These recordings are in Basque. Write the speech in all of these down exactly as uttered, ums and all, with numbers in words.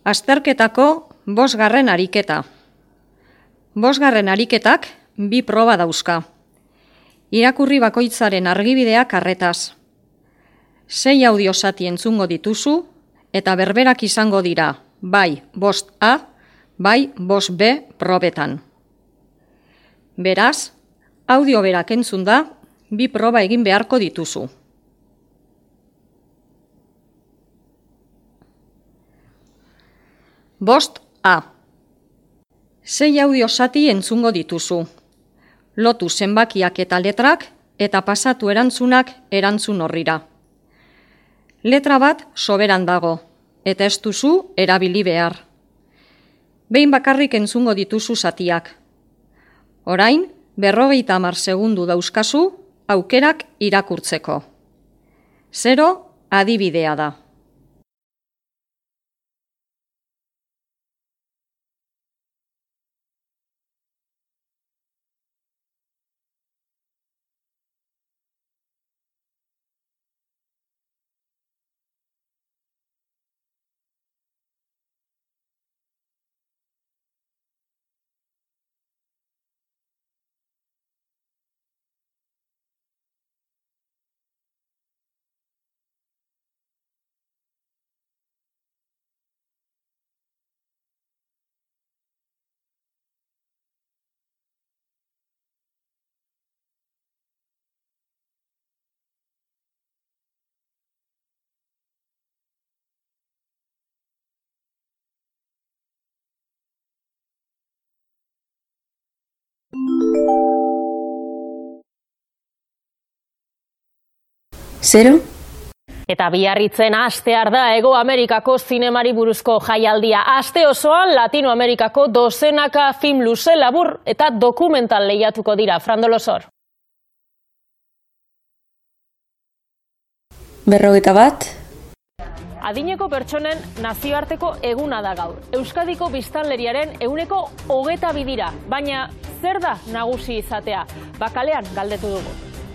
Azterketako bosgarren ariketa. Bosgarren ariketak bi proba dauzka. Irakurri bakoitzaren argibideak arretaz. Sei audio zati entzungo dituzu eta berberak izango dira, bai bost A, bai bost B probetan. Beraz, audio berak entzun da, bi proba egin beharko dituzu. Bost A. Sei audio zati entzungo dituzu. Lotu zenbakiak eta letrak eta pasatu erantzunak erantzun horrira. Letra bat soberan dago, eta ez duzu erabili behar. Behin bakarrik entzungo dituzu zatiak. Orain, berrogeita hamar segundu dauzkazu aukerak irakurtzeko. Zero adibidea da. Zero. Eta Biarritzen astear da Hego Amerikako zinemari buruzko jaialdia. Aste osoan Latino Amerikako dozenaka film luze, labur eta dokumental lehiatuko dira. Frandolosor. Berrogeita bat. Adineko pertsonen nazioarteko eguna da gaur. Euskadiko biztanleriaren ehuneko hogeta bi dira, baina zer da nagusi izatea? Bakalean galdetu dugu.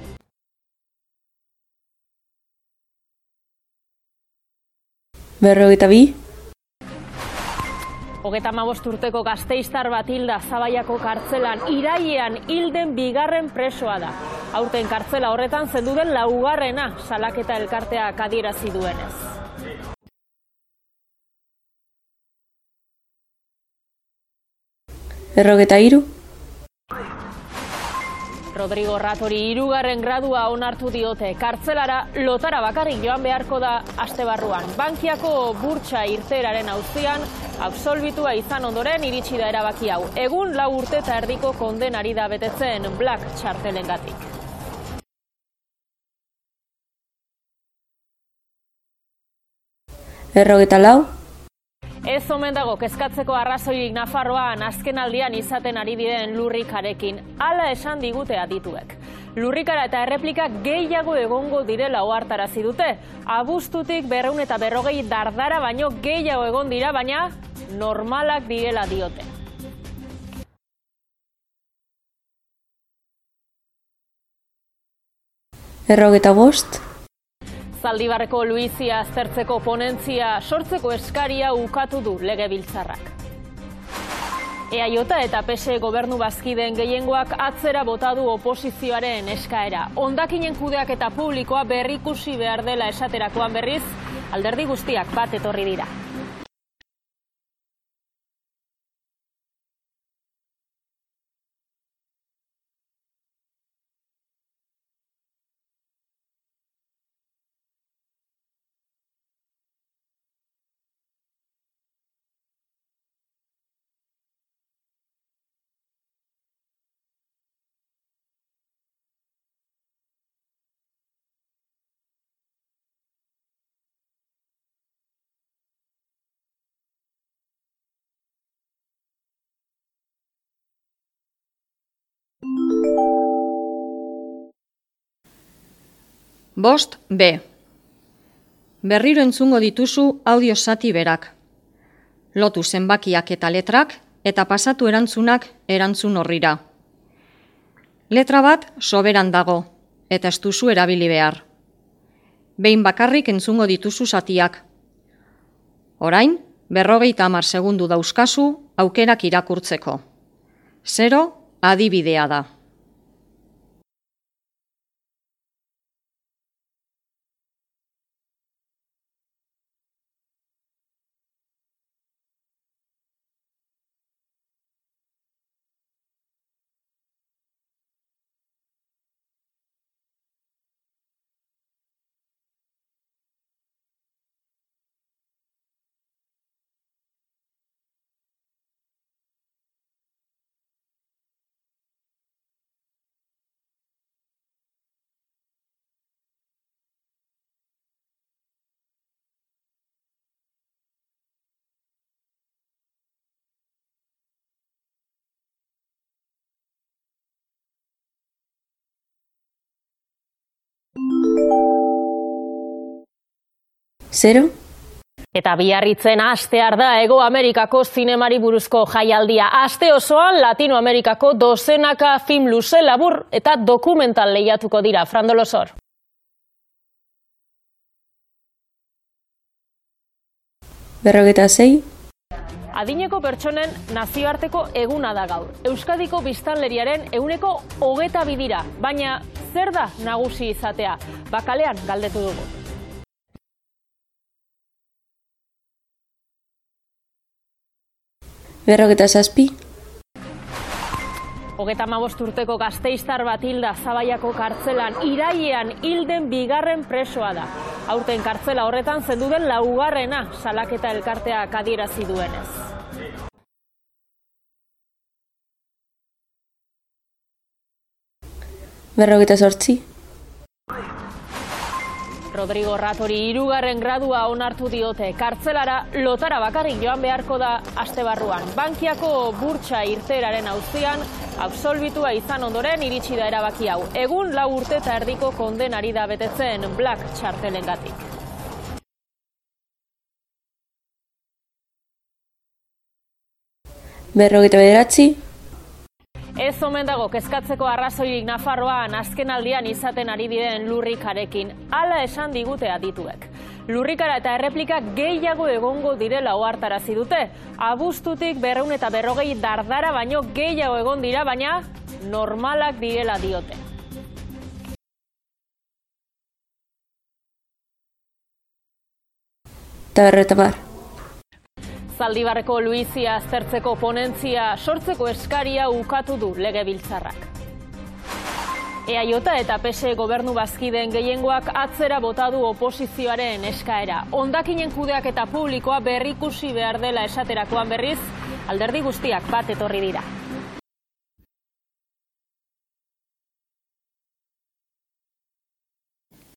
Berrogeita bi. Hogeta hamabost urteko gasteiztar bat hilda Zabaiako kartzelan, irailean hilden bigarren presoa da. Aurten kartzela horretan zendu den laugarrena salaketa elkarteak adierazi duenez. Berrogeita hiru. Rodrigo Ratori hirugarren gradua onartu diote. Kartzelara lotara bakarrik joan beharko da astebarruan. Bankiako burtsa irteeraren auzian absolbitua izan ondoren iritsi da erabaki hau. Egun lau urte eta erdiko kondenari da betetzen Black txartelengatik. Berrogeita lau. Ez omen dago kezkatzeko arrazoirik Nafarroan azken aldian izaten ari diren lurrikarekin. Hala esan digute adituek. Lurrikara eta erreplikak gehiago egongo direla ohartarazi dute. Abuztutik berrehun eta berrogei dardara baino gehiago egon dira, baina normalak direla diote. Berrogeita bost. Zaldibarreko Luizia aztertzeko ponentzia sortzeko eskaria ukatu du Legebiltzarrak. E A J eta P S E gobernu bazkideen gehiengoak atzera bota du oposizioaren eskaera. Hondakinen kudeaketa publikoa berrikusi behar dela esaterakoan berriz, alderdi guztiak bat etorri dira. Bost B. Berriro entzungo dituzu audio zati berak. Lotu zenbakiak eta letrak eta pasatu erantzunak erantzun horrira. Letra bat soberan dago eta ez duzu erabili behar. Behin bakarrik entzungo dituzu zatiak. Orain, Berrogeita hamar segundu dauzkazu aukerak irakurtzeko. Zero adibidea da. Zero? Eta Biarritzen astear da Hego Amerikako zinemari buruzko jaialdia. Aste osoan Latinoamerikako dozenaka film luze, labur eta dokumental lehiatuko dira. Frando Losor. Berrogeita sei? Adineko pertsonen nazioarteko eguna da gaur. Euskadiko biztanleriaren ehuneko hogeta bidira, baina zer da nagusi izatea? Bakalean galdetu dugu. Berrogeita zazpi? Hogeita hamabost urteko gasteiztar bat hilda Zabaiako kartzelan, irailean hilden bigarren presoa da. Aurten kartzela horretan zendu den laugarrena, salaketa elkarteak adierazi duenez. Berrogeita zortzi? Rodrigo Ratori hirugarren gradua onartu diote. Kartzelara lotara bakarrik joan beharko da astebarruan. Bankiako burtsa irteeraren auzian absolbitua izan ondoren iritsi da erabaki hau. Egun lau urte eta erdiko kondenari da betetzen Black txartelengatik. Berrogeita bederatzi? Ez omen dago kezkatzeko arrazoirik Nafarroan azken aldian izaten ari diren lurrikarekin. Hala esan digute adituek. Lurrikara eta erreplika gehiago egongo direla ohartarazi dute. Abuztutik berrehun eta berrogei dardara baino gehiago egon dira, baina normalak direla diote. Eta berrogeita hamar? Zaldibarreko Luizia aztertzeko ponentzia sortzeko eskaria ukatu du Legebiltzarrak. E A J eta P S E gobernu bazkideen gehiengoak atzera bota du oposizioaren eskaera. Hondakinen kudeaketa publikoa berrikusi behar dela esaterakoan berriz, alderdi guztiak bat etorri dira.